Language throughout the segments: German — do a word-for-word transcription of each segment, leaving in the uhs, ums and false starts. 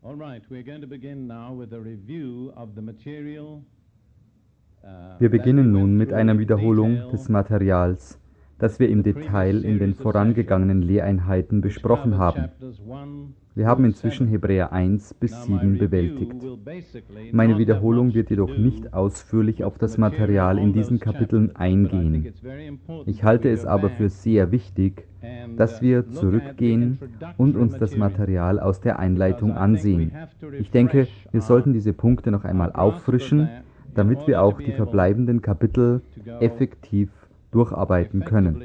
All right, we're going to begin now with a review of the material. Wir beginnen nun mit einer Wiederholung des Materials, das wir im Detail in den vorangegangenen Lehreinheiten besprochen haben. Wir haben inzwischen Hebräer eins bis sieben bewältigt. Meine Wiederholung wird jedoch nicht ausführlich auf das Material in diesen Kapiteln eingehen. Ich halte es aber für sehr wichtig, dass wir zurückgehen und uns das Material aus der Einleitung ansehen. Ich denke, wir sollten diese Punkte noch einmal auffrischen, damit wir auch die verbleibenden Kapitel effektiv durcharbeiten können.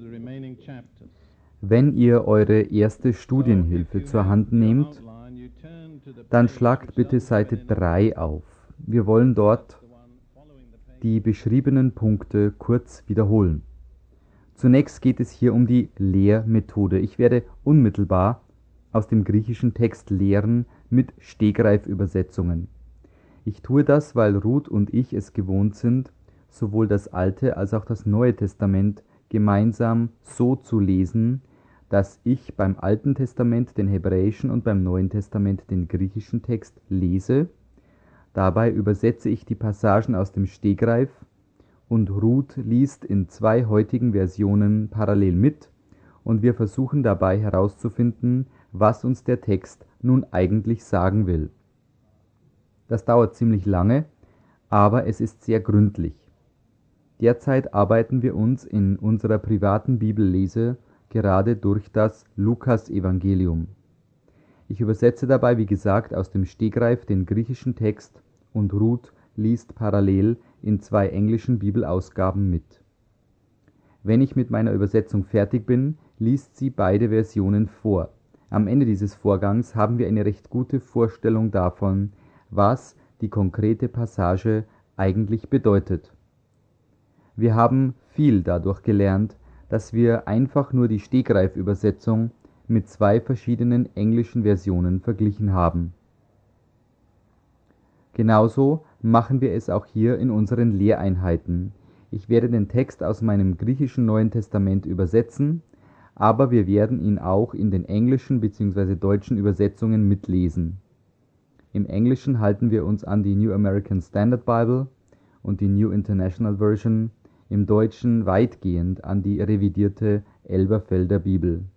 Wenn ihr eure erste Studienhilfe zur Hand nehmt, dann schlagt bitte Seite drei auf. Wir wollen dort die beschriebenen Punkte kurz wiederholen. Zunächst geht es hier um die Lehrmethode. Ich werde unmittelbar aus dem griechischen Text lehren mit Stegreifübersetzungen. Ich tue das, weil Ruth und ich es gewohnt sind, sowohl das Alte als auch das Neue Testament gemeinsam so zu lesen, dass ich beim Alten Testament den hebräischen und beim Neuen Testament den griechischen Text lese. Dabei übersetze ich die Passagen aus dem Stegreif und Ruth liest in zwei heutigen Versionen parallel mit und wir versuchen dabei herauszufinden, was uns der Text nun eigentlich sagen will. Das dauert ziemlich lange, aber es ist sehr gründlich. Derzeit arbeiten wir uns in unserer privaten Bibellese gerade durch das Lukas-Evangelium. Ich übersetze dabei, wie gesagt, aus dem Stegreif den griechischen Text und Ruth liest parallel in zwei englischen Bibelausgaben mit. Wenn ich mit meiner Übersetzung fertig bin, liest sie beide Versionen vor. Am Ende dieses Vorgangs haben wir eine recht gute Vorstellung davon, was die konkrete Passage eigentlich bedeutet. Wir haben viel dadurch gelernt, dass wir einfach nur die Stegreifübersetzung mit zwei verschiedenen englischen Versionen verglichen haben. Genauso machen wir es auch hier in unseren Lehreinheiten. Ich werde den Text aus meinem griechischen Neuen Testament übersetzen, aber wir werden ihn auch in den englischen bzw. deutschen Übersetzungen mitlesen. Im Englischen halten wir uns an die New American Standard Bible und die New International Version, im Deutschen weitgehend an die revidierte Elberfelder Bibel.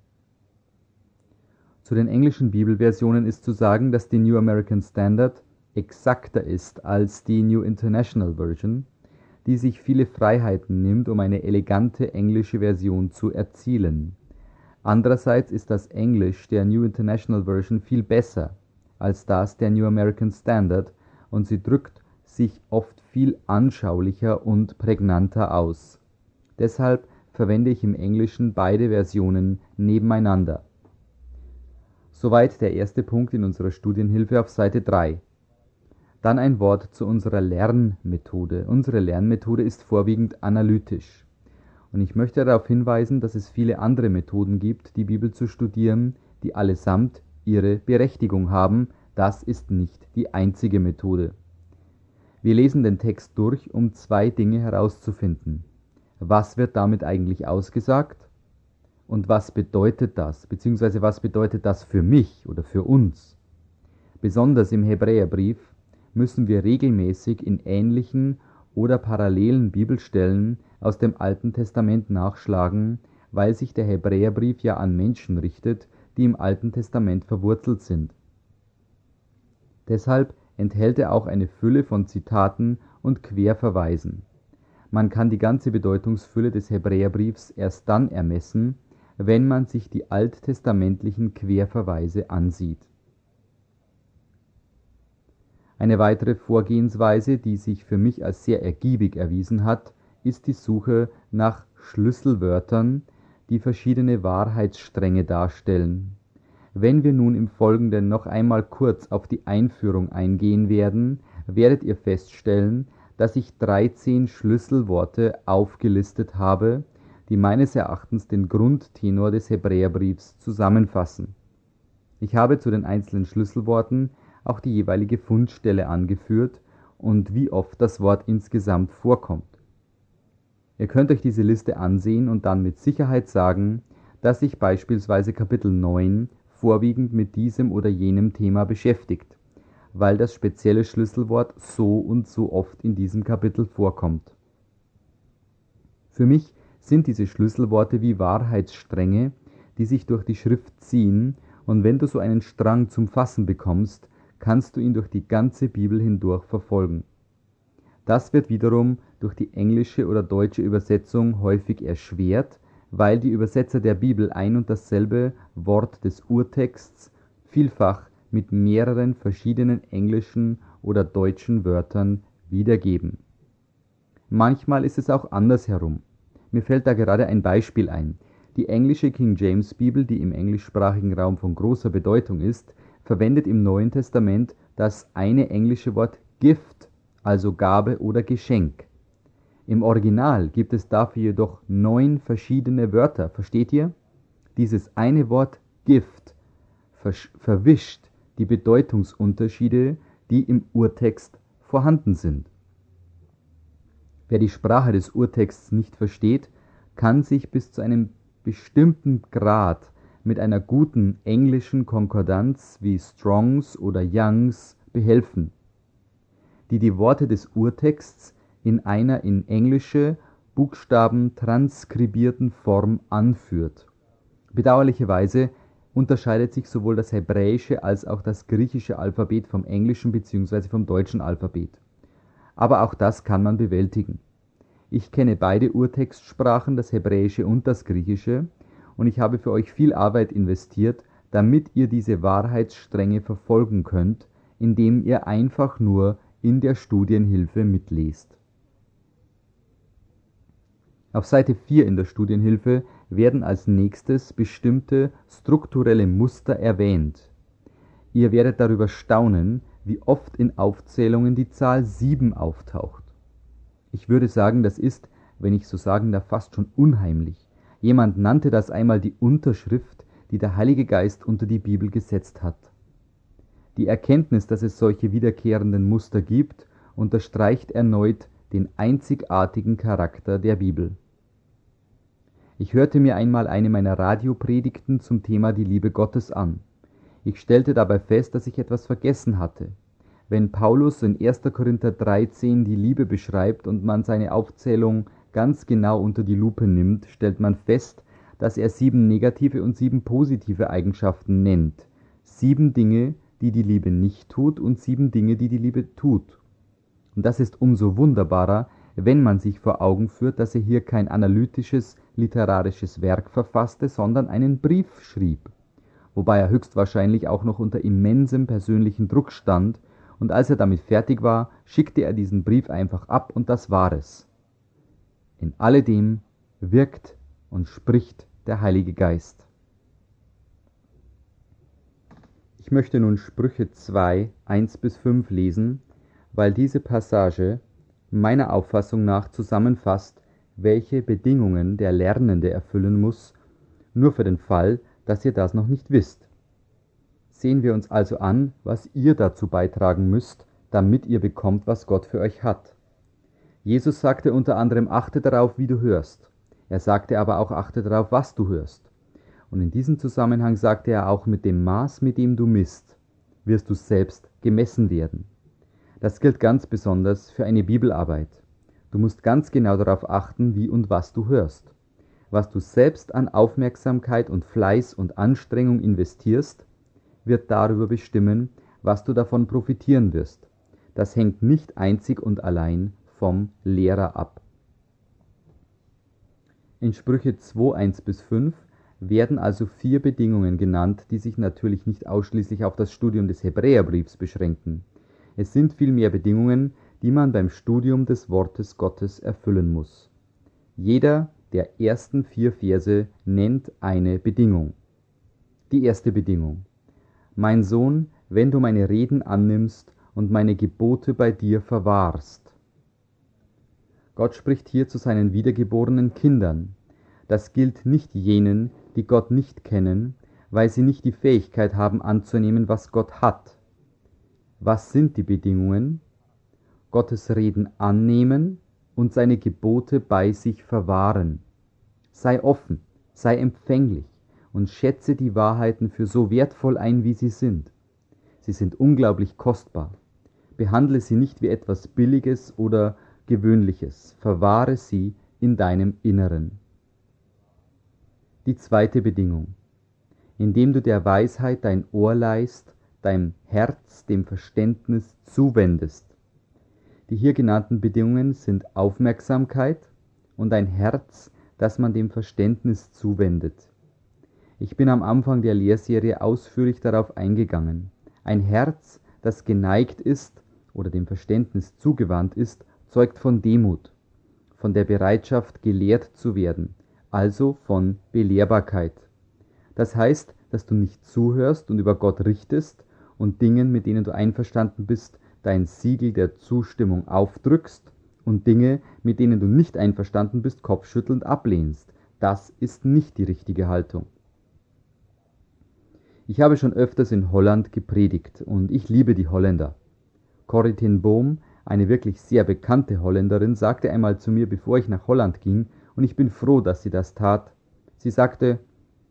Zu den englischen Bibelversionen ist zu sagen, dass die New American Standard exakter ist als die New International Version, die sich viele Freiheiten nimmt, um eine elegante englische Version zu erzielen. Andererseits ist das Englisch der New International Version viel besser als das der New American Standard und sie drückt sich oft viel anschaulicher und prägnanter aus. Deshalb verwende ich im Englischen beide Versionen nebeneinander. Soweit der erste Punkt in unserer Studienhilfe auf Seite drei. Dann ein Wort zu unserer Lernmethode. Unsere Lernmethode ist vorwiegend analytisch. Und ich möchte darauf hinweisen, dass es viele andere Methoden gibt, die Bibel zu studieren, die allesamt ihre Berechtigung haben. Das ist nicht die einzige Methode. Wir lesen den Text durch, um zwei Dinge herauszufinden. Was wird damit eigentlich ausgesagt? Und was bedeutet das? Beziehungsweise was bedeutet das für mich oder für uns? Besonders im Hebräerbrief müssen wir regelmäßig in ähnlichen oder parallelen Bibelstellen aus dem Alten Testament nachschlagen, weil sich der Hebräerbrief ja an Menschen richtet, die im Alten Testament verwurzelt sind. Deshalb enthält er auch eine Fülle von Zitaten und Querverweisen. Man kann die ganze Bedeutungsfülle des Hebräerbriefs erst dann ermessen, wenn man sich die alttestamentlichen Querverweise ansieht. Eine weitere Vorgehensweise, die sich für mich als sehr ergiebig erwiesen hat, ist die Suche nach Schlüsselwörtern, die verschiedene Wahrheitsstränge darstellen. Wenn wir nun im Folgenden noch einmal kurz auf die Einführung eingehen werden, werdet ihr feststellen, dass ich dreizehn Schlüsselworte aufgelistet habe, die meines Erachtens den Grundtenor des Hebräerbriefs zusammenfassen. Ich habe zu den einzelnen Schlüsselworten auch die jeweilige Fundstelle angeführt und wie oft das Wort insgesamt vorkommt. Ihr könnt euch diese Liste ansehen und dann mit Sicherheit sagen, dass ich beispielsweise Kapitel neun vorwiegend mit diesem oder jenem Thema beschäftigt, weil das spezielle Schlüsselwort so und so oft in diesem Kapitel vorkommt. Für mich sind diese Schlüsselworte wie Wahrheitsstränge, die sich durch die Schrift ziehen, und wenn du so einen Strang zum Fassen bekommst, kannst du ihn durch die ganze Bibel hindurch verfolgen. Das wird wiederum durch die englische oder deutsche Übersetzung häufig erschwert, weil die Übersetzer der Bibel ein und dasselbe Wort des Urtexts vielfach mit mehreren verschiedenen englischen oder deutschen Wörtern wiedergeben. Manchmal ist es auch andersherum. Mir fällt da gerade ein Beispiel ein. Die englische King James Bibel, die im englischsprachigen Raum von großer Bedeutung ist, verwendet im Neuen Testament das eine englische Wort Gift, also Gabe oder Geschenk. Im Original gibt es dafür jedoch neun verschiedene Wörter, versteht ihr? Dieses eine Wort Gift verwischt die Bedeutungsunterschiede, die im Urtext vorhanden sind. Wer die Sprache des Urtexts nicht versteht, kann sich bis zu einem bestimmten Grad mit einer guten englischen Konkordanz wie Strongs oder Youngs behelfen, die die Worte des Urtexts in einer in englische Buchstaben transkribierten Form anführt. Bedauerlicherweise unterscheidet sich sowohl das hebräische als auch das griechische Alphabet vom englischen bzw. vom deutschen Alphabet. Aber auch das kann man bewältigen. Ich kenne beide Urtextsprachen, das Hebräische und das Griechische, und ich habe für euch viel Arbeit investiert, damit ihr diese Wahrheitsstränge verfolgen könnt, indem ihr einfach nur in der Studienhilfe mitlest. Auf Seite vier in der Studienhilfe werden als nächstes bestimmte strukturelle Muster erwähnt. Ihr werdet darüber staunen, wie oft in Aufzählungen die Zahl sieben auftaucht. Ich würde sagen, das ist, wenn ich so sagen darf, fast schon unheimlich. Jemand nannte das einmal die Unterschrift, die der Heilige Geist unter die Bibel gesetzt hat. Die Erkenntnis, dass es solche wiederkehrenden Muster gibt, unterstreicht erneut den einzigartigen Charakter der Bibel. Ich hörte mir einmal eine meiner Radiopredigten zum Thema die Liebe Gottes an. Ich stellte dabei fest, dass ich etwas vergessen hatte. Wenn Paulus in erster Korinther dreizehn die Liebe beschreibt und man seine Aufzählung ganz genau unter die Lupe nimmt, stellt man fest, dass er sieben negative und sieben positive Eigenschaften nennt. Sieben Dinge, die die Liebe nicht tut, und sieben Dinge, die die Liebe tut. Und das ist umso wunderbarer, wenn man sich vor Augen führt, dass er hier kein analytisches, literarisches Werk verfasste, sondern einen Brief schrieb, wobei er höchstwahrscheinlich auch noch unter immensem persönlichen Druck stand, und als er damit fertig war, schickte er diesen Brief einfach ab, und das war es. In alledem wirkt und spricht der Heilige Geist. Ich möchte nun Sprüche zwei, eins bis fünf lesen, weil diese Passage meiner Auffassung nach zusammenfasst, welche Bedingungen der Lernende erfüllen muss, nur für den Fall, dass ihr das noch nicht wisst. Sehen wir uns also an, was ihr dazu beitragen müsst, damit ihr bekommt, was Gott für euch hat. Jesus sagte unter anderem, achte darauf, wie du hörst. Er sagte aber auch, achte darauf, was du hörst. Und in diesem Zusammenhang sagte er auch, mit dem Maß, mit dem du misst, wirst du selbst gemessen werden. Das gilt ganz besonders für eine Bibelarbeit. Du musst ganz genau darauf achten, wie und was du hörst. Was du selbst an Aufmerksamkeit und Fleiß und Anstrengung investierst, wird darüber bestimmen, was du davon profitieren wirst. Das hängt nicht einzig und allein vom Lehrer ab. In Sprüche zwei, eins bis fünf werden also vier Bedingungen genannt, die sich natürlich nicht ausschließlich auf das Studium des Hebräerbriefs beschränken. Es sind vielmehr Bedingungen, die man beim Studium des Wortes Gottes erfüllen muss. Jeder der ersten vier Verse nennt eine Bedingung. Die erste Bedingung: Mein Sohn, wenn du meine Reden annimmst und meine Gebote bei dir verwahrst. Gott spricht hier zu seinen wiedergeborenen Kindern. Das gilt nicht jenen, die Gott nicht kennen, weil sie nicht die Fähigkeit haben anzunehmen, was Gott hat. Was sind die Bedingungen? Gottes Reden annehmen und seine Gebote bei sich verwahren. Sei offen, sei empfänglich und schätze die Wahrheiten für so wertvoll ein, wie sie sind. Sie sind unglaublich kostbar. Behandle sie nicht wie etwas Billiges oder Gewöhnliches. Verwahre sie in deinem Inneren. Die zweite Bedingung. Indem du der Weisheit dein Ohr leihst, dein Herz dem Verständnis zuwendest. Die hier genannten Bedingungen sind Aufmerksamkeit und ein Herz, das man dem Verständnis zuwendet. Ich bin am Anfang der Lehrserie ausführlich darauf eingegangen. Ein Herz, das geneigt ist oder dem Verständnis zugewandt ist, zeugt von Demut, von der Bereitschaft, gelehrt zu werden, also von Belehrbarkeit. Das heißt, dass du nicht zuhörst und über Gott richtest und Dingen, mit denen du einverstanden bist, dein Siegel der Zustimmung aufdrückst und Dinge, mit denen du nicht einverstanden bist, kopfschüttelnd ablehnst. Das ist nicht die richtige Haltung. Ich habe schon öfters in Holland gepredigt und ich liebe die Holländer. Corrie ten Boom, eine wirklich sehr bekannte Holländerin, sagte einmal zu mir, bevor ich nach Holland ging, und ich bin froh, dass sie das tat. Sie sagte,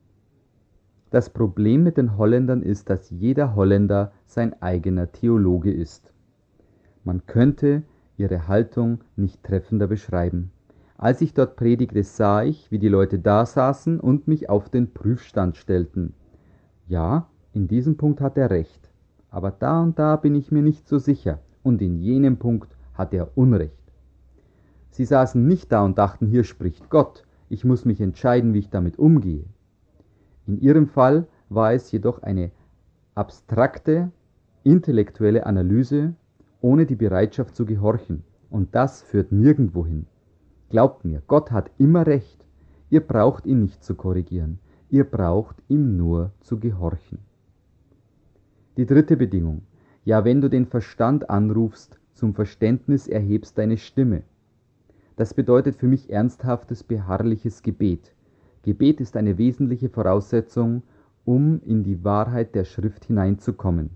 das Problem mit den Holländern ist, dass jeder Holländer sein eigener Theologe ist. Man könnte ihre Haltung nicht treffender beschreiben. Als ich dort predigte, sah ich, wie die Leute da saßen und mich auf den Prüfstand stellten. Ja, in diesem Punkt hat er recht, aber da und da bin ich mir nicht so sicher und in jenem Punkt hat er Unrecht. Sie saßen nicht da und dachten, hier spricht Gott, ich muss mich entscheiden, wie ich damit umgehe. In ihrem Fall war es jedoch eine abstrakte, intellektuelle Analyse, ohne die Bereitschaft zu gehorchen. Und das führt nirgendwo hin. Glaubt mir, Gott hat immer recht. Ihr braucht ihn nicht zu korrigieren. Ihr braucht ihm nur zu gehorchen. Die dritte Bedingung. Ja, wenn du den Verstand anrufst, zum Verständnis erhebst deine Stimme. Das bedeutet für mich ernsthaftes, beharrliches Gebet. Gebet ist eine wesentliche Voraussetzung, um in die Wahrheit der Schrift hineinzukommen.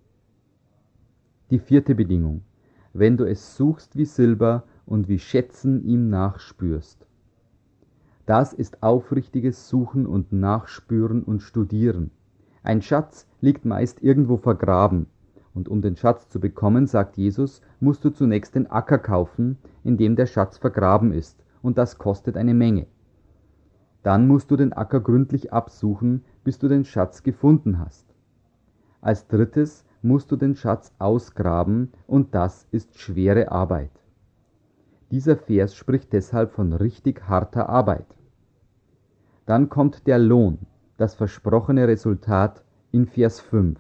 Die vierte Bedingung. Wenn du es suchst wie Silber und wie Schätzen ihm nachspürst. Das ist aufrichtiges Suchen und Nachspüren und Studieren. Ein Schatz liegt meist irgendwo vergraben. Und um den Schatz zu bekommen, sagt Jesus, musst du zunächst den Acker kaufen, in dem der Schatz vergraben ist. Und das kostet eine Menge. Dann musst du den Acker gründlich absuchen, bis du den Schatz gefunden hast. Als drittes musst du den Schatz ausgraben und das ist schwere Arbeit. Dieser Vers spricht deshalb von richtig harter Arbeit. Dann kommt der Lohn, das versprochene Resultat in Vers fünf.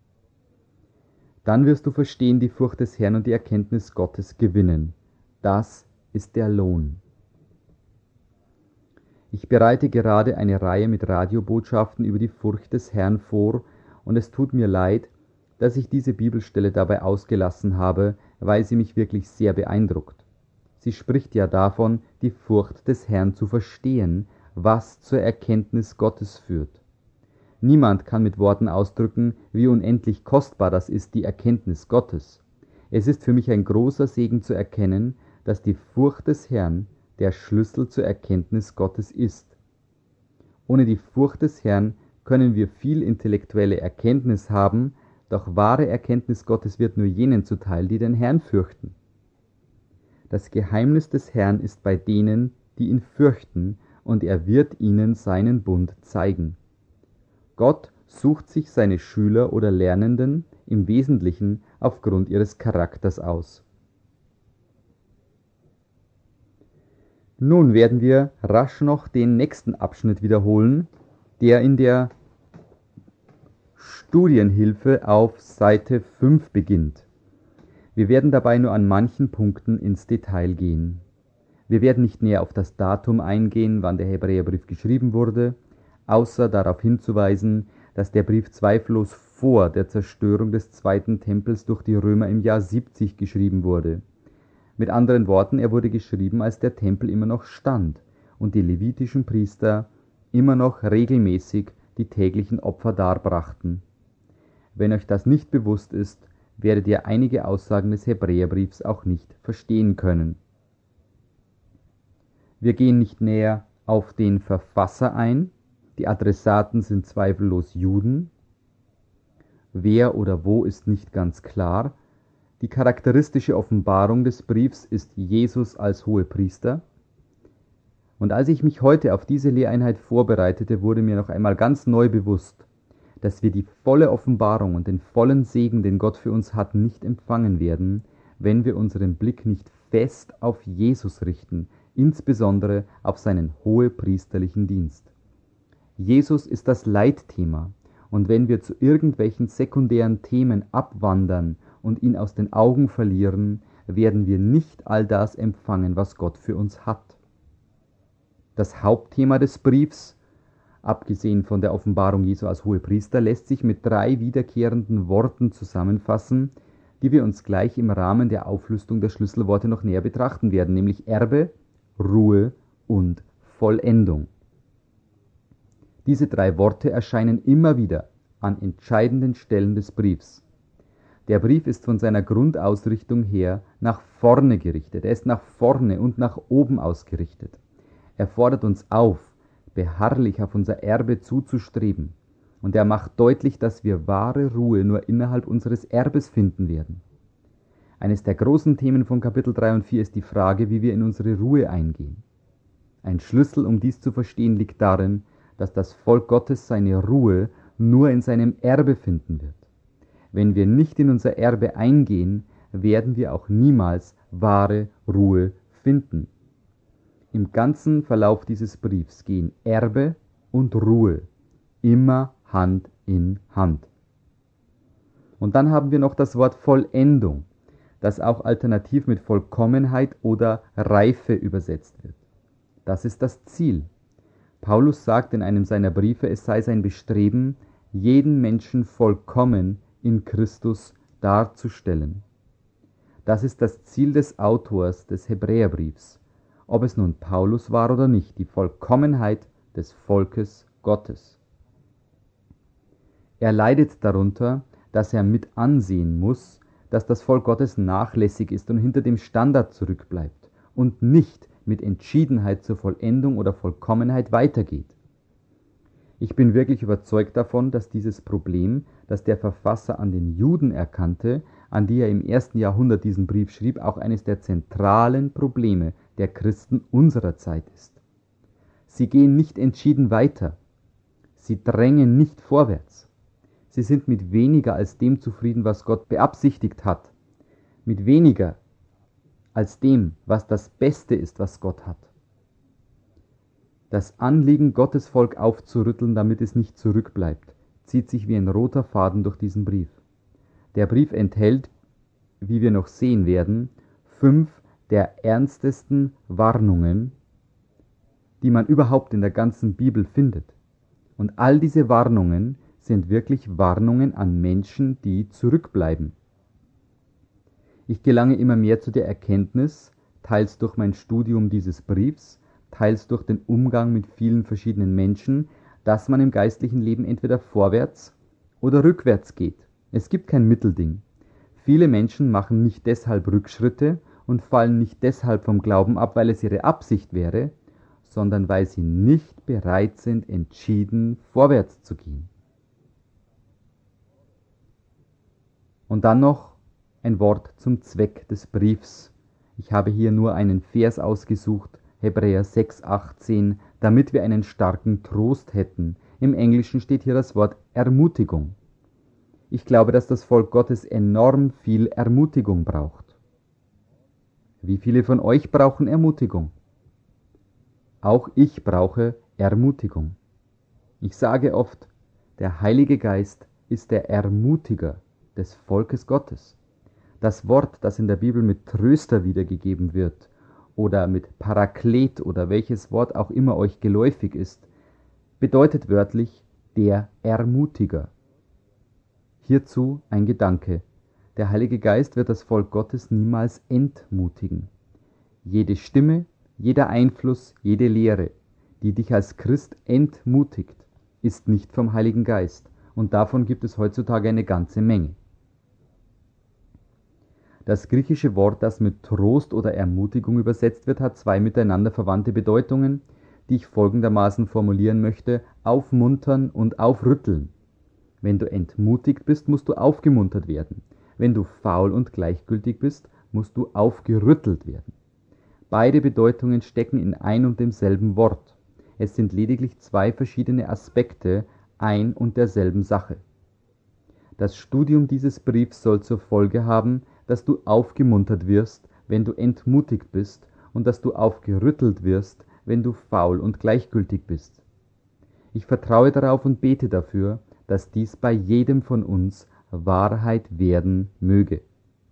Dann wirst du verstehen die Furcht des Herrn und die Erkenntnis Gottes gewinnen. Das ist der Lohn. Ich bereite gerade eine Reihe mit Radiobotschaften über die Furcht des Herrn vor und es tut mir leid, dass ich diese Bibelstelle dabei ausgelassen habe, weil sie mich wirklich sehr beeindruckt. Sie spricht ja davon, die Furcht des Herrn zu verstehen, was zur Erkenntnis Gottes führt. Niemand kann mit Worten ausdrücken, wie unendlich kostbar das ist, die Erkenntnis Gottes. Es ist für mich ein großer Segen zu erkennen, dass die Furcht des Herrn der Schlüssel zur Erkenntnis Gottes ist. Ohne die Furcht des Herrn können wir viel intellektuelle Erkenntnis haben, doch wahre Erkenntnis Gottes wird nur jenen zuteil, die den Herrn fürchten. Das Geheimnis des Herrn ist bei denen, die ihn fürchten, und er wird ihnen seinen Bund zeigen. Gott sucht sich seine Schüler oder Lernenden im Wesentlichen aufgrund ihres Charakters aus. Nun werden wir rasch noch den nächsten Abschnitt wiederholen, der in der Studienhilfe auf Seite fünf beginnt. Wir werden dabei nur an manchen Punkten ins Detail gehen. Wir werden nicht näher auf das Datum eingehen, wann der Hebräerbrief geschrieben wurde, außer darauf hinzuweisen, dass der Brief zweifellos vor der Zerstörung des zweiten Tempels durch die Römer im Jahr siebzig geschrieben wurde. Mit anderen Worten, er wurde geschrieben, als der Tempel immer noch stand und die levitischen Priester immer noch regelmäßig die täglichen Opfer darbrachten. Wenn euch das nicht bewusst ist, werdet ihr einige Aussagen des Hebräerbriefs auch nicht verstehen können. Wir gehen nicht näher auf den Verfasser ein, Die Adressaten sind zweifellos Juden. Wer oder wo ist nicht ganz klar. Die charakteristische Offenbarung des Briefs ist Jesus als Hohepriester. Und als ich mich heute auf diese Lehreinheit vorbereitete, wurde mir noch einmal ganz neu bewusst, dass wir die volle Offenbarung und den vollen Segen, den Gott für uns hat, nicht empfangen werden, wenn wir unseren Blick nicht fest auf Jesus richten, insbesondere auf seinen hohepriesterlichen Dienst. Jesus ist das Leitthema, und wenn wir zu irgendwelchen sekundären Themen abwandern und ihn aus den Augen verlieren, werden wir nicht all das empfangen, was Gott für uns hat. Das Hauptthema des Briefs, abgesehen von der Offenbarung Jesu als Hohepriester, lässt sich mit drei wiederkehrenden Worten zusammenfassen, die wir uns gleich im Rahmen der Auflistung der Schlüsselworte noch näher betrachten werden, nämlich Erbe, Ruhe und Vollendung. Diese drei Worte erscheinen immer wieder an entscheidenden Stellen des Briefs. Der Brief ist von seiner Grundausrichtung her nach vorne gerichtet. Er ist nach vorne und nach oben ausgerichtet. Er fordert uns auf, beharrlich auf unser Erbe zuzustreben. Und er macht deutlich, dass wir wahre Ruhe nur innerhalb unseres Erbes finden werden. Eines der großen Themen von Kapitel drei und vier ist die Frage, wie wir in unsere Ruhe eingehen. Ein Schlüssel, um dies zu verstehen, liegt darin, dass das Volk Gottes seine Ruhe nur in seinem Erbe finden wird. Wenn wir nicht in unser Erbe eingehen, werden wir auch niemals wahre Ruhe finden. Im ganzen Verlauf dieses Briefs gehen Erbe und Ruhe immer Hand in Hand. Und dann haben wir noch das Wort Vollendung, das auch alternativ mit Vollkommenheit oder Reife übersetzt wird. Das ist das Ziel. Paulus sagt in einem seiner Briefe, es sei sein Bestreben, jeden Menschen vollkommen in Christus darzustellen. Das ist das Ziel des Autors des Hebräerbriefs, ob es nun Paulus war oder nicht, die Vollkommenheit des Volkes Gottes. Er leidet darunter, dass er mit ansehen muss, dass das Volk Gottes nachlässig ist und hinter dem Standard zurückbleibt und nicht mit Entschiedenheit zur Vollendung oder Vollkommenheit weitergeht. Ich bin wirklich überzeugt davon, dass dieses Problem, das der Verfasser an den Juden erkannte, an die er im ersten Jahrhundert diesen Brief schrieb, auch eines der zentralen Probleme der Christen unserer Zeit ist. Sie gehen nicht entschieden weiter. Sie drängen nicht vorwärts. Sie sind mit weniger als dem zufrieden, was Gott beabsichtigt hat. Mit weniger als dem, was das Beste ist, was Gott hat. Das Anliegen, Gottes Volk aufzurütteln, damit es nicht zurückbleibt, zieht sich wie ein roter Faden durch diesen Brief. Der Brief enthält, wie wir noch sehen werden, fünf der ernstesten Warnungen, die man überhaupt in der ganzen Bibel findet. Und all diese Warnungen sind wirklich Warnungen an Menschen, die zurückbleiben. Ich gelange immer mehr zu der Erkenntnis, teils durch mein Studium dieses Briefs, teils durch den Umgang mit vielen verschiedenen Menschen, dass man im geistlichen Leben entweder vorwärts oder rückwärts geht. Es gibt kein Mittelding. Viele Menschen machen nicht deshalb Rückschritte und fallen nicht deshalb vom Glauben ab, weil es ihre Absicht wäre, sondern weil sie nicht bereit sind, entschieden vorwärts zu gehen. Und dann noch ein Wort zum Zweck des Briefs. Ich habe hier nur einen Vers ausgesucht, Hebräer sechs, achtzehn, damit wir einen starken Trost hätten. Im Englischen steht hier das Wort Ermutigung. Ich glaube, dass das Volk Gottes enorm viel Ermutigung braucht. Wie viele von euch brauchen Ermutigung? Auch ich brauche Ermutigung. Ich sage oft, der Heilige Geist ist der Ermutiger des Volkes Gottes. Das Wort, das in der Bibel mit Tröster wiedergegeben wird oder mit Paraklet oder welches Wort auch immer euch geläufig ist, bedeutet wörtlich der Ermutiger. Hierzu ein Gedanke. Der Heilige Geist wird das Volk Gottes niemals entmutigen. Jede Stimme, jeder Einfluss, jede Lehre, die dich als Christ entmutigt, ist nicht vom Heiligen Geist. Und davon gibt es heutzutage eine ganze Menge. Das griechische Wort, das mit Trost oder Ermutigung übersetzt wird, hat zwei miteinander verwandte Bedeutungen, die ich folgendermaßen formulieren möchte: aufmuntern und aufrütteln. Wenn du entmutigt bist, musst du aufgemuntert werden. Wenn du faul und gleichgültig bist, musst du aufgerüttelt werden. Beide Bedeutungen stecken in ein und demselben Wort. Es sind lediglich zwei verschiedene Aspekte ein und derselben Sache. Das Studium dieses Briefs soll zur Folge haben, dass du aufgemuntert wirst, wenn du entmutigt bist, und dass du aufgerüttelt wirst, wenn du faul und gleichgültig bist. Ich vertraue darauf und bete dafür, dass dies bei jedem von uns Wahrheit werden möge.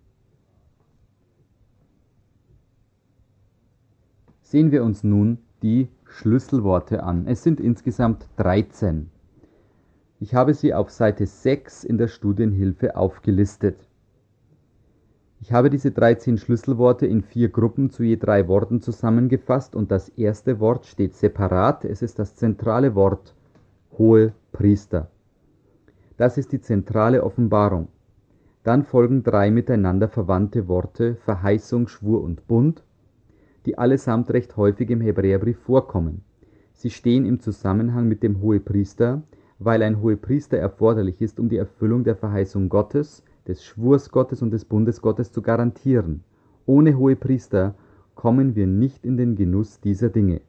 Sehen wir uns nun die Schlüsselworte an. Es sind insgesamt dreizehn. Ich habe sie auf Seite sechs in der Studienhilfe aufgelistet. Ich habe diese dreizehn Schlüsselworte in vier Gruppen zu je drei Worten zusammengefasst und das erste Wort steht separat. Es ist das zentrale Wort Hohepriester. Das ist die zentrale Offenbarung. Dann folgen drei miteinander verwandte Worte Verheißung, Schwur und Bund, die allesamt recht häufig im Hebräerbrief vorkommen. Sie stehen im Zusammenhang mit dem Hohepriester, weil ein Hohepriester erforderlich ist, um die Erfüllung der Verheißung Gottes, des Schwurs Gottes und des Bundes Gottes zu garantieren. Ohne Hohepriester kommen wir nicht in den Genuss dieser Dinge.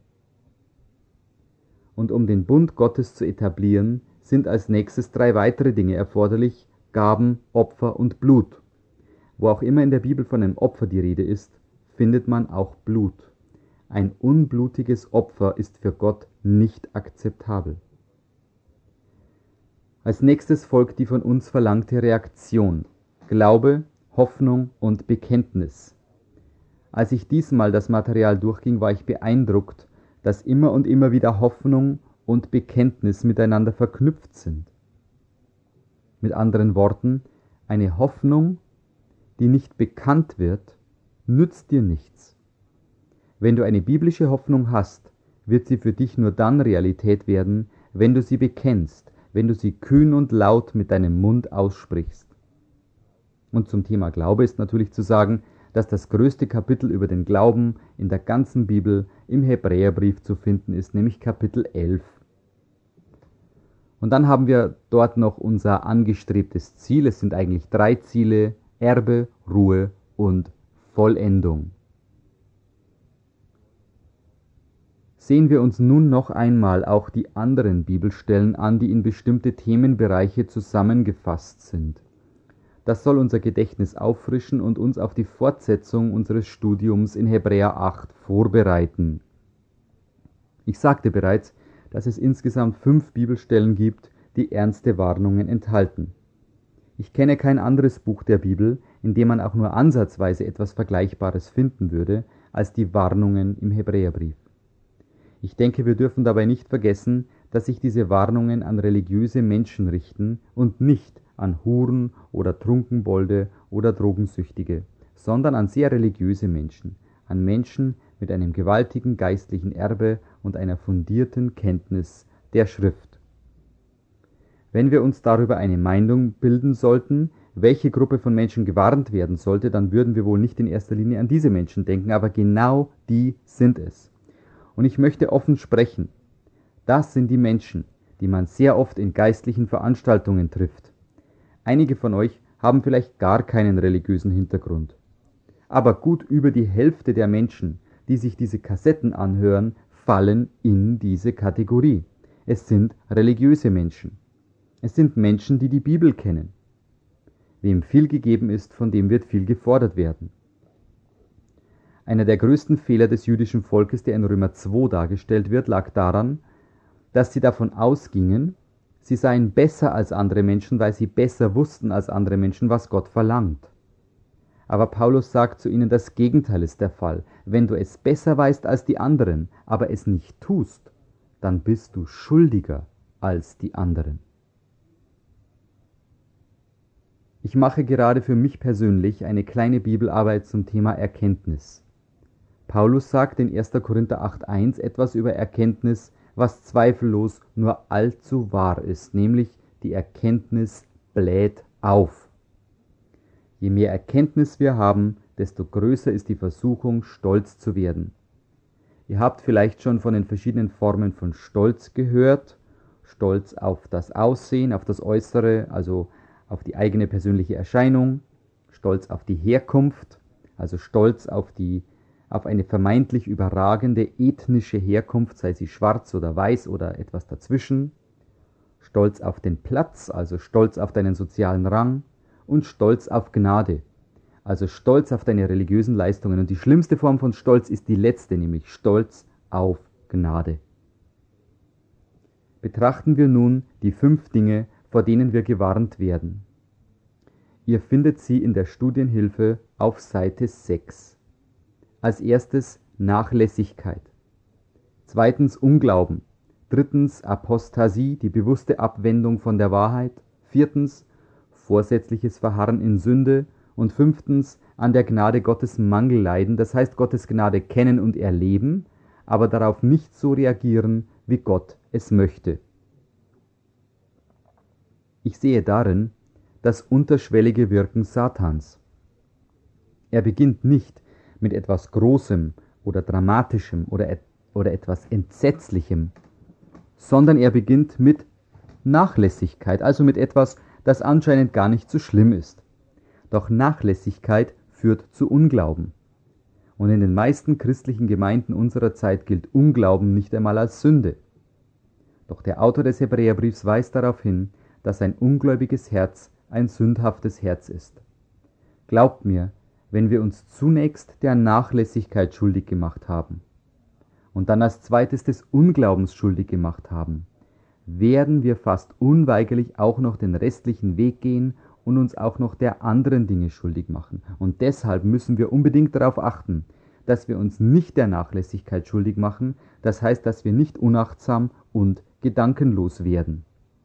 Und um den Bund Gottes zu etablieren, sind als nächstes drei weitere Dinge erforderlich: Gaben, Opfer und Blut. Wo auch immer in der Bibel von einem Opfer die Rede ist, findet man auch Blut. Ein unblutiges Opfer ist für Gott nicht akzeptabel. Als nächstes folgt die von uns verlangte Reaktion: Glaube, Hoffnung und Bekenntnis. Als ich diesmal das Material durchging, war ich beeindruckt, dass immer und immer wieder Hoffnung und Bekenntnis miteinander verknüpft sind. Mit anderen Worten, eine Hoffnung, die nicht bekannt wird, nützt dir nichts. Wenn du eine biblische Hoffnung hast, wird sie für dich nur dann Realität werden, wenn du sie bekennst, wenn du sie kühn und laut mit deinem Mund aussprichst. Und zum Thema Glaube ist natürlich zu sagen, dass das größte Kapitel über den Glauben in der ganzen Bibel im Hebräerbrief zu finden ist, nämlich Kapitel elf. Und dann haben wir dort noch unser angestrebtes Ziel. Es sind eigentlich drei Ziele: Erbe, Ruhe und Vollendung. Sehen wir uns nun noch einmal auch die anderen Bibelstellen an, die in bestimmte Themenbereiche zusammengefasst sind. Das soll unser Gedächtnis auffrischen und uns auf die Fortsetzung unseres Studiums in Hebräer acht vorbereiten. Ich sagte bereits, dass es insgesamt fünf Bibelstellen gibt, die ernste Warnungen enthalten. Ich kenne kein anderes Buch der Bibel, in dem man auch nur ansatzweise etwas Vergleichbares finden würde, als die Warnungen im Hebräerbrief. Ich denke, wir dürfen dabei nicht vergessen, dass sich diese Warnungen an religiöse Menschen richten und nicht an Huren oder Trunkenbolde oder Drogensüchtige, sondern an sehr religiöse Menschen, an Menschen mit einem gewaltigen geistlichen Erbe und einer fundierten Kenntnis der Schrift. Wenn wir uns darüber eine Meinung bilden sollten, welche Gruppe von Menschen gewarnt werden sollte, dann würden wir wohl nicht in erster Linie an diese Menschen denken, aber genau die sind es. Und ich möchte offen sprechen. Das sind die Menschen, die man sehr oft in geistlichen Veranstaltungen trifft. Einige von euch haben vielleicht gar keinen religiösen Hintergrund. Aber gut über die Hälfte der Menschen, die sich diese Kassetten anhören, fallen in diese Kategorie. Es sind religiöse Menschen. Es sind Menschen, die die Bibel kennen. Wem viel gegeben ist, von dem wird viel gefordert werden. Einer der größten Fehler des jüdischen Volkes, der in Römer zwei dargestellt wird, lag daran, dass sie davon ausgingen, sie seien besser als andere Menschen, weil sie besser wussten als andere Menschen, was Gott verlangt. Aber Paulus sagt zu ihnen, das Gegenteil ist der Fall. Wenn du es besser weißt als die anderen, aber es nicht tust, dann bist du schuldiger als die anderen. Ich mache gerade für mich persönlich eine kleine Bibelarbeit zum Thema Erkenntnis. Paulus sagt in erster Korinther acht eins etwas über Erkenntnis, was zweifellos nur allzu wahr ist, nämlich die Erkenntnis bläht auf. Je mehr Erkenntnis wir haben, desto größer ist die Versuchung, stolz zu werden. Ihr habt vielleicht schon von den verschiedenen Formen von Stolz gehört. Stolz auf das Aussehen, auf das Äußere, also auf die eigene persönliche Erscheinung. Stolz auf die Herkunft, also Stolz auf die, auf eine vermeintlich überragende ethnische Herkunft, sei sie schwarz oder weiß oder etwas dazwischen. Stolz auf den Platz, also Stolz auf deinen sozialen Rang. Und Stolz auf Gnade, also Stolz auf deine religiösen Leistungen. Und die schlimmste Form von Stolz ist die letzte, nämlich Stolz auf Gnade. Betrachten wir nun die fünf Dinge, vor denen wir gewarnt werden. Ihr findet sie in der Studienhilfe auf Seite sechs. Als erstes Nachlässigkeit. Zweitens Unglauben. Drittens Apostasie, die bewusste Abwendung von der Wahrheit. Viertens vorsätzliches Verharren in Sünde. Und fünftens an der Gnade Gottes Mangel leiden, das heißt Gottes Gnade kennen und erleben, aber darauf nicht so reagieren, wie Gott es möchte. Ich sehe darin das unterschwellige Wirken Satans. Er beginnt nicht mit etwas Großem oder Dramatischem oder, et oder etwas Entsetzlichem, sondern er beginnt mit Nachlässigkeit, also mit etwas, das anscheinend gar nicht so schlimm ist. Doch Nachlässigkeit führt zu Unglauben. Und in den meisten christlichen Gemeinden unserer Zeit gilt Unglauben nicht einmal als Sünde. Doch der Autor des Hebräerbriefs weist darauf hin, dass ein ungläubiges Herz ein sündhaftes Herz ist. Glaubt mir, wenn wir uns zunächst der Nachlässigkeit schuldig gemacht haben und dann als zweites des Unglaubens schuldig gemacht haben, werden wir fast unweigerlich auch noch den restlichen Weg gehen und uns auch noch der anderen Dinge schuldig machen. Und deshalb müssen wir unbedingt darauf achten, dass wir uns nicht der Nachlässigkeit schuldig machen, das heißt, dass wir nicht unachtsam und gedankenlos werden.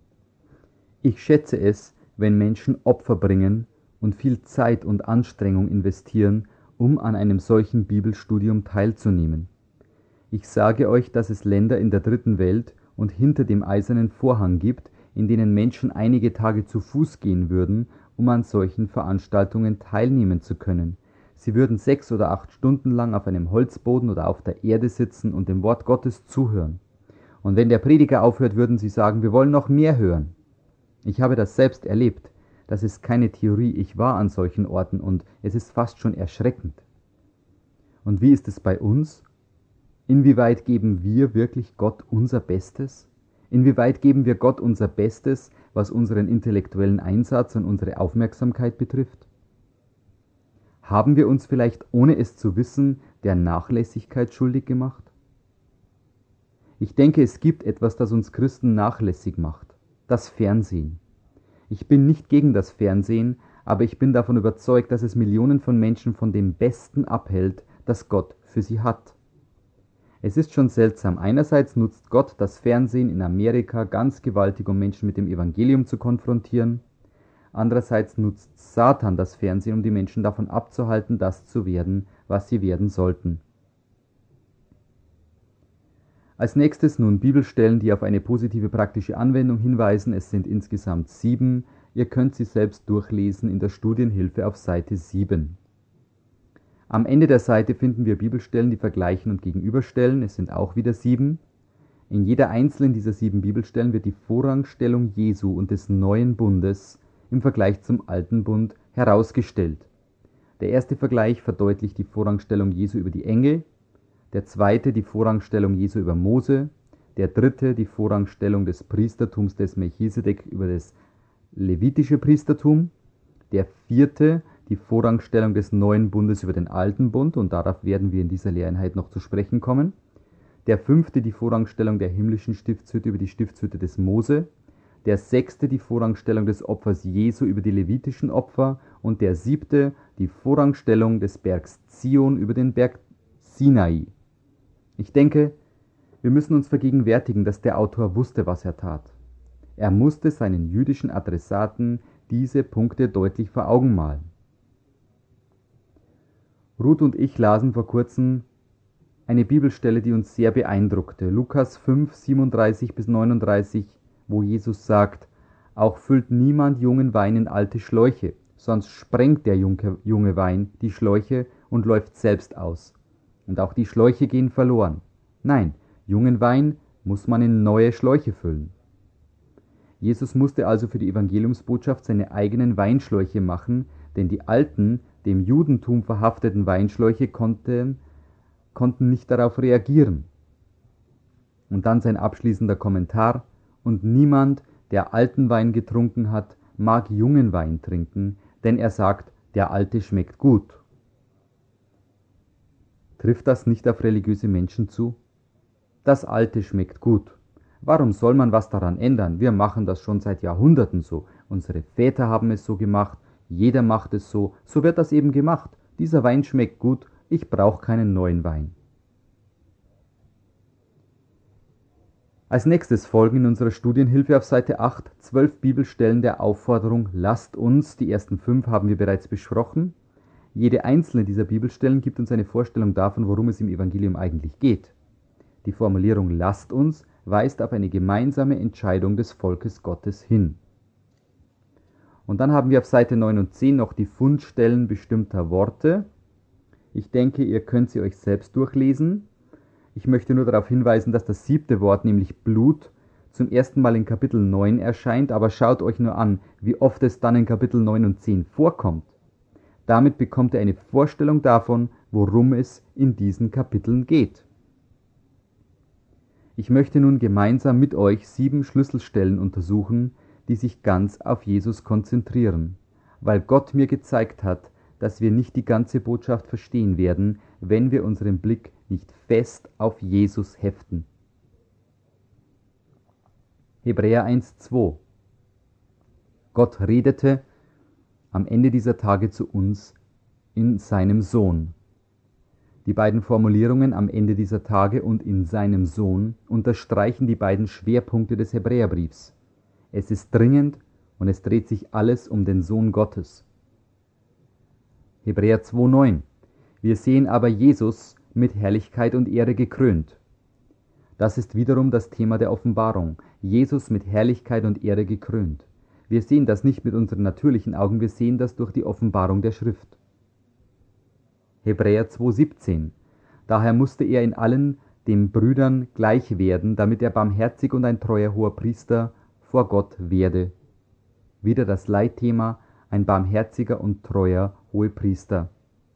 Ich schätze es, wenn Menschen Opfer bringen und viel Zeit und Anstrengung investieren, um an einem solchen Bibelstudium teilzunehmen. Ich sage euch, dass es Länder in der dritten Welt und hinter dem eisernen Vorhang gibt, in denen Menschen einige Tage zu Fuß gehen würden, um an solchen Veranstaltungen teilnehmen zu können. Sie würden sechs oder acht Stunden lang auf einem Holzboden oder auf der Erde sitzen und dem Wort Gottes zuhören. Und wenn der Prediger aufhört, würden sie sagen, wir wollen noch mehr hören. Ich habe das selbst erlebt. Das ist keine Theorie. Ich war an solchen Orten und es ist fast schon erschreckend. Und wie ist es bei uns? Inwieweit geben wir wirklich Gott unser Bestes? Inwieweit geben wir Gott unser Bestes, was unseren intellektuellen Einsatz und unsere Aufmerksamkeit betrifft? Haben wir uns vielleicht, ohne es zu wissen, der Nachlässigkeit schuldig gemacht? Ich denke, es gibt etwas, das uns Christen nachlässig macht: das Fernsehen. Ich bin nicht gegen das Fernsehen, aber ich bin davon überzeugt, dass es Millionen von Menschen von dem Besten abhält, das Gott für sie hat. Es ist schon seltsam. Einerseits nutzt Gott das Fernsehen in Amerika ganz gewaltig, um Menschen mit dem Evangelium zu konfrontieren. Andererseits nutzt Satan das Fernsehen, um die Menschen davon abzuhalten, das zu werden, was sie werden sollten. Als nächstes nun Bibelstellen, die auf eine positive praktische Anwendung hinweisen. Es sind insgesamt sieben. Ihr könnt sie selbst durchlesen in der Studienhilfe auf Seite sieben. Am Ende der Seite finden wir Bibelstellen, die vergleichen und gegenüberstellen. Es sind auch wieder sieben. In jeder einzelnen dieser sieben Bibelstellen wird die Vorrangstellung Jesu und des neuen Bundes im Vergleich zum alten Bund herausgestellt. Der erste Vergleich verdeutlicht die Vorrangstellung Jesu über die Engel, der zweite die Vorrangstellung Jesu über Mose, der dritte die Vorrangstellung des Priestertums des Melchisedek über das levitische Priestertum, der vierte die Vorrangstellung des neuen Bundes über den alten Bund, und darauf werden wir in dieser Lehreinheit noch zu sprechen kommen, der fünfte die Vorrangstellung der himmlischen Stiftshütte über die Stiftshütte des Mose, der sechste die Vorrangstellung des Opfers Jesu über die levitischen Opfer und der siebte die Vorrangstellung des Bergs Zion über den Berg Sinai. Ich denke, wir müssen uns vergegenwärtigen, dass der Autor wusste, was er tat. Er musste seinen jüdischen Adressaten diese Punkte deutlich vor Augen malen. Ruth und ich lasen vor kurzem eine Bibelstelle, die uns sehr beeindruckte. Lukas fünf, siebenunddreißig bis neununddreißig, wo Jesus sagt: Auch füllt niemand jungen Wein in alte Schläuche, sonst sprengt der junge, junge Wein die Schläuche und läuft selbst aus. Und auch die Schläuche gehen verloren. Nein, jungen Wein muss man in neue Schläuche füllen. Jesus musste also für die Evangeliumsbotschaft seine eigenen Weinschläuche machen, denn die alten, dem Judentum verhafteten Weinschläuche konnten, konnten nicht darauf reagieren. Und dann sein abschließender Kommentar: Und niemand, der alten Wein getrunken hat, mag jungen Wein trinken, denn er sagt, der alte schmeckt gut. Trifft das nicht auf religiöse Menschen zu? Das Alte schmeckt gut. Warum soll man was daran ändern? Wir machen das schon seit Jahrhunderten so. Unsere Väter haben es so gemacht, jeder macht es so, so wird das eben gemacht. Dieser Wein schmeckt gut, ich brauche keinen neuen Wein. Als nächstes folgen in unserer Studienhilfe auf Seite acht zwölf Bibelstellen der Aufforderung, lasst uns, die ersten fünf haben wir bereits besprochen. Jede einzelne dieser Bibelstellen gibt uns eine Vorstellung davon, worum es im Evangelium eigentlich geht. Die Formulierung lasst uns weist auf eine gemeinsame Entscheidung des Volkes Gottes hin. Und dann haben wir auf Seite neun und zehn noch die Fundstellen bestimmter Worte. Ich denke, ihr könnt sie euch selbst durchlesen. Ich möchte nur darauf hinweisen, dass das siebte Wort, nämlich Blut, zum ersten Mal in Kapitel neun erscheint, aber schaut euch nur an, wie oft es dann in Kapitel neun und zehn vorkommt. Damit bekommt ihr eine Vorstellung davon, worum es in diesen Kapiteln geht. Ich möchte nun gemeinsam mit euch sieben Schlüsselstellen untersuchen, die sich ganz auf Jesus konzentrieren, weil Gott mir gezeigt hat, dass wir nicht die ganze Botschaft verstehen werden, wenn wir unseren Blick nicht fest auf Jesus heften. Hebräer eins zwei. Gott redete am Ende dieser Tage zu uns in seinem Sohn. Die beiden Formulierungen am Ende dieser Tage und in seinem Sohn unterstreichen die beiden Schwerpunkte des Hebräerbriefs. Es ist dringend und es dreht sich alles um den Sohn Gottes. Hebräer zwei neun. Wir sehen aber Jesus mit Herrlichkeit und Ehre gekrönt. Das ist wiederum das Thema der Offenbarung. Jesus mit Herrlichkeit und Ehre gekrönt. Wir sehen das nicht mit unseren natürlichen Augen, wir sehen das durch die Offenbarung der Schrift. Hebräer zwei siebzehn. Daher musste er in allen den Brüdern gleich werden, damit er barmherzig und ein treuer Hoherpriester vor Gott werde. Wieder das Leitthema, ein barmherziger und treuer Hohepriester.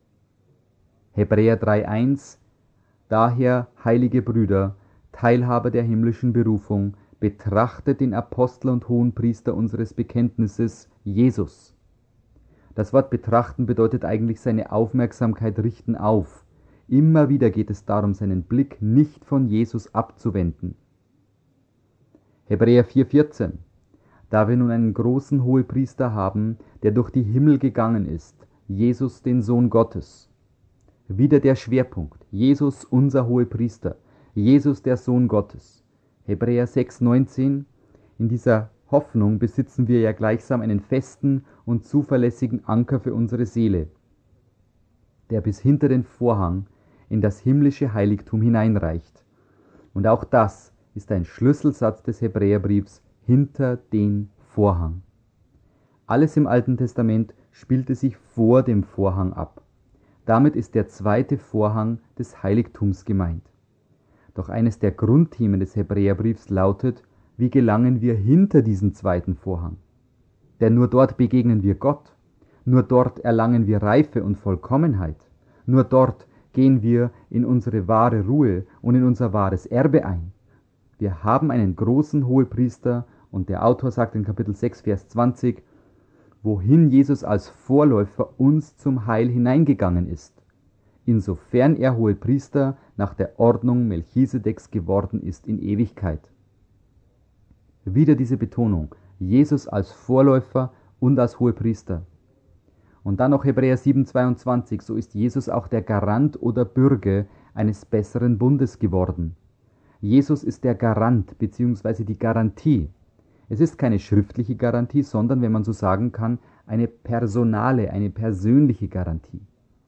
Hebräer drei eins. Daher, heilige Brüder, Teilhaber der himmlischen Berufung, betrachtet den Apostel und Hohenpriester unseres Bekenntnisses, Jesus. Das Wort betrachten bedeutet eigentlich seine Aufmerksamkeit richten auf. Immer wieder geht es darum, seinen Blick nicht von Jesus abzuwenden. Hebräer vier vierzehn. Da wir nun einen großen Hohepriester haben, der durch die Himmel gegangen ist, Jesus, den Sohn Gottes. Wieder der Schwerpunkt, Jesus, unser Hohepriester, Jesus, der Sohn Gottes. Hebräer sechs neunzehn. In dieser Hoffnung besitzen wir ja gleichsam einen festen und zuverlässigen Anker für unsere Seele, der bis hinter den Vorhang in das himmlische Heiligtum hineinreicht. Und auch das ist ein Schlüsselsatz des Hebräerbriefs, hinter den Vorhang. Alles im Alten Testament spielte sich vor dem Vorhang ab. Damit ist der zweite Vorhang des Heiligtums gemeint. Doch eines der Grundthemen des Hebräerbriefs lautet, wie gelangen wir hinter diesen zweiten Vorhang? Denn nur dort begegnen wir Gott, nur dort erlangen wir Reife und Vollkommenheit, nur dort gehen wir in unsere wahre Ruhe und in unser wahres Erbe ein. Wir haben einen großen Hohepriester und der Autor sagt in Kapitel sechs, Vers zwanzig, wohin Jesus als Vorläufer uns zum Heil hineingegangen ist, insofern er Hohepriester nach der Ordnung Melchisedeks geworden ist in Ewigkeit. Wieder diese Betonung, Jesus als Vorläufer und als Hohepriester. Und dann noch Hebräer sieben zweiundzwanzig, so ist Jesus auch der Garant oder Bürger eines besseren Bundes geworden. Jesus ist der Garant bzw. die Garantie. Es ist keine schriftliche Garantie, sondern, wenn man so sagen kann, eine personale, eine persönliche Garantie.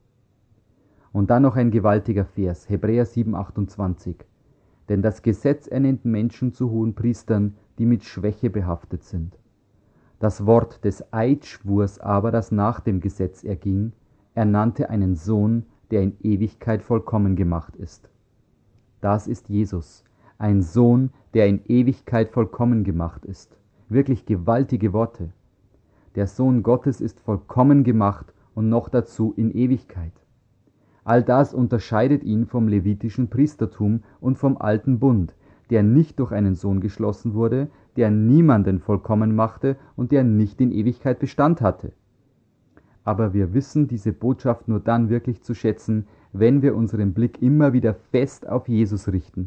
Und dann noch ein gewaltiger Vers, Hebräer sieben achtundzwanzig. Denn das Gesetz ernennt Menschen zu Hohenpriestern, die mit Schwäche behaftet sind. Das Wort des Eidschwurs aber, das nach dem Gesetz erging, ernannte einen Sohn, der in Ewigkeit vollkommen gemacht ist. Das ist Jesus, ein Sohn, der in Ewigkeit vollkommen gemacht ist. Wirklich gewaltige Worte. Der Sohn Gottes ist vollkommen gemacht und noch dazu in Ewigkeit. All das unterscheidet ihn vom levitischen Priestertum und vom alten Bund, der nicht durch einen Sohn geschlossen wurde, der niemanden vollkommen machte und der nicht in Ewigkeit Bestand hatte. Aber wir wissen diese Botschaft nur dann wirklich zu schätzen, wenn wir unseren Blick immer wieder fest auf Jesus richten.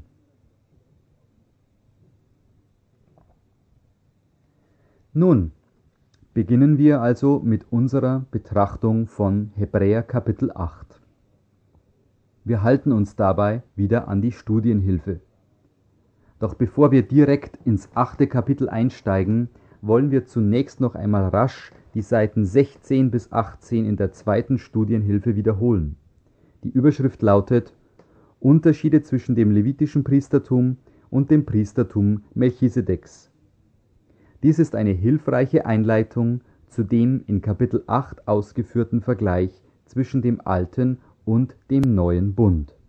Nun, beginnen wir also mit unserer Betrachtung von Hebräer Kapitel acht. Wir halten uns dabei wieder an die Studienhilfe. Doch bevor wir direkt ins achte Kapitel einsteigen, wollen wir zunächst noch einmal rasch die Seiten sechzehn bis achtzehn in der zweiten Studienhilfe wiederholen. Die Überschrift lautet: Unterschiede zwischen dem levitischen Priestertum und dem Priestertum Melchisedeks. Dies ist eine hilfreiche Einleitung zu dem in Kapitel acht ausgeführten Vergleich zwischen dem alten und dem neuen Bund.